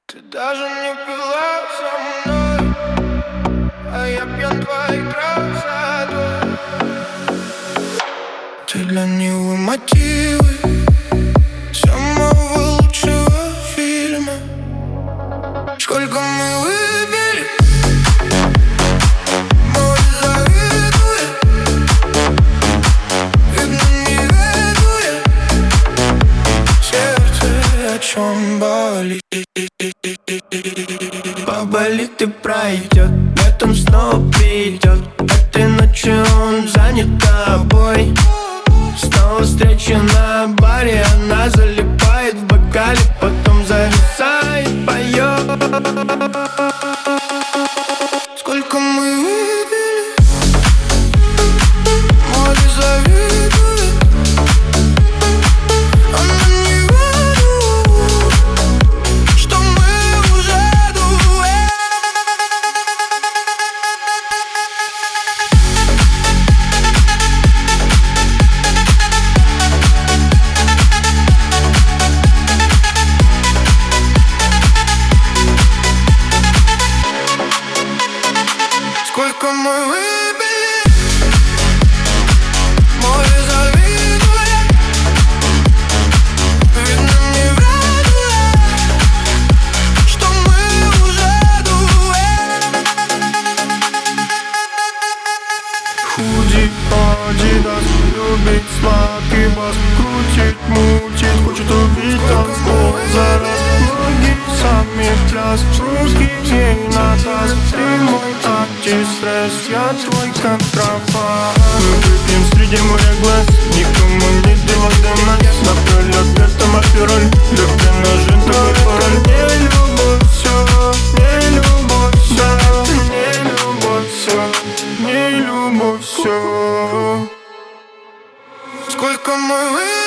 Ты даже не пила со мной, а я пьян твоей красотой. Ты для него мотивы самого лучшего фильма. Сколько мы выпили, море завидует, видно не ведует. Сердце о чем болит, поболит и пройдет, летом снова придет. Этой ночью он занят тобой. Снова встреча на баре, она залипает в бокале, потом зависает, поет. Сколько мы выпили, море завидует, она не верит, что мы уже дуэт. Сколько мы выпили, море завидует, видно не радует, что мы уже дуэт. Худи, Адидас, любит сладкий бас, крутит, мутит, хочет убить танцпол за раз. Ноги сами в пляс, руки ей на таз. Ты мой антистресс, я твой контрафакт. Мы выпьем среди моря глаз, никому не дело до нас. Напролет, это мафироль, любви ножи, такой пароль. Не любовь все, не любовь все, не любовь все, не любовь все. Сколько мы выпили.